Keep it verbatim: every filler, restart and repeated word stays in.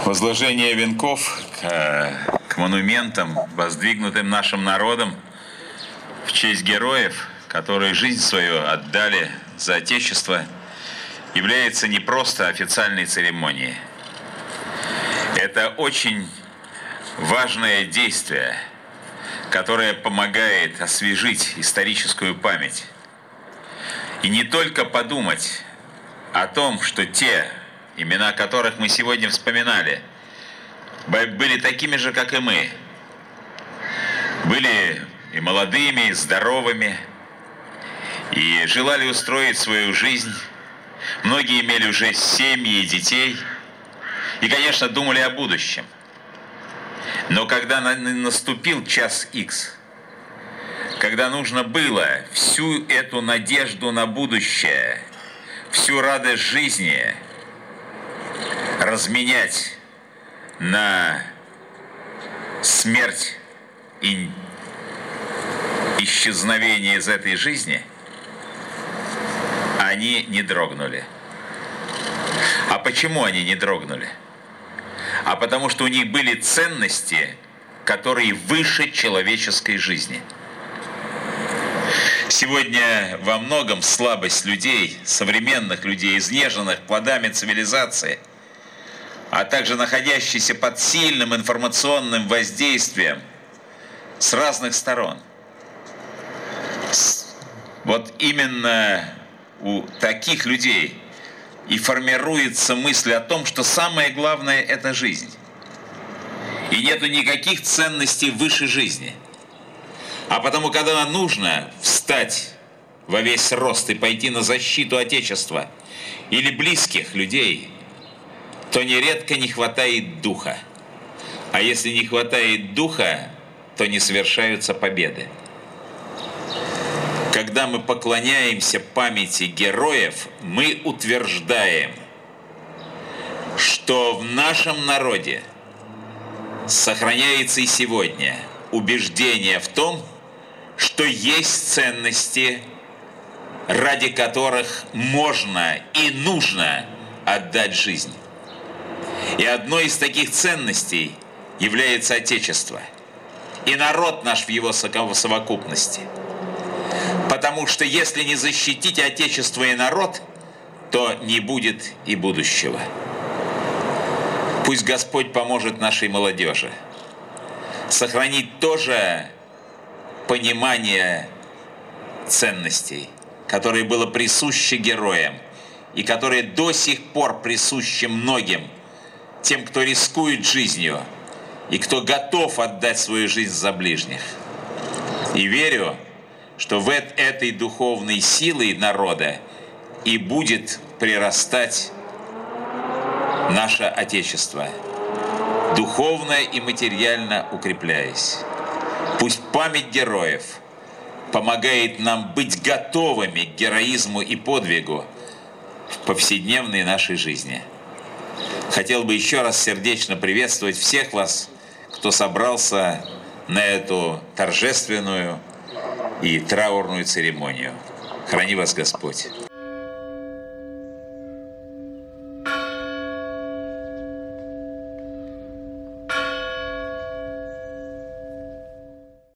Возложение венков к, к монументам, воздвигнутым нашим народом в честь героев, которые жизнь свою отдали за Отечество, является не просто официальной церемонией. Это очень важное действие, которое помогает освежить историческую память. И не только подумать о том, что те, имена которых мы сегодня вспоминали, были такими же, как и мы. Были и молодыми, и здоровыми, и желали устроить свою жизнь. Многие имели уже семьи и детей, и, конечно, думали о будущем. Но когда наступил час икс, когда нужно было всю эту надежду на будущее, всю радость жизни разменять на смерть и исчезновение из этой жизни, они не дрогнули. А почему они не дрогнули? А потому что у них были ценности, которые выше человеческой жизни. Сегодня во многом слабость людей, современных людей, изнеженных плодами цивилизации, а также находящихся под сильным информационным воздействием с разных сторон. Вот именно у таких людей и формируется мысль о том, что самое главное – это жизнь. И нету никаких ценностей выше жизни. А потому, когда нужно встать во весь рост и пойти на защиту Отечества или близких людей, то нередко не хватает духа. А если не хватает духа, то не совершаются победы. Когда мы поклоняемся памяти героев, мы утверждаем, что в нашем народе сохраняется и сегодня убеждение в том, что есть ценности, ради которых можно и нужно отдать жизнь. И одной из таких ценностей является Отечество и народ наш в его совокупности. Потому что если не защитить Отечество и народ, то не будет и будущего. Пусть Господь поможет нашей молодежи сохранить тоже понимание ценностей, которое было присуще героям и которое до сих пор присуще многим, тем, кто рискует жизнью и кто готов отдать свою жизнь за ближних. И верю, что в этой духовной силой народа и будет прирастать наше Отечество, духовно и материально укрепляясь. Пусть память героев помогает нам быть готовыми к героизму и подвигу в повседневной нашей жизни. Хотел бы еще раз сердечно приветствовать всех вас, кто собрался на эту торжественную и траурную церемонию. Храни вас Господь!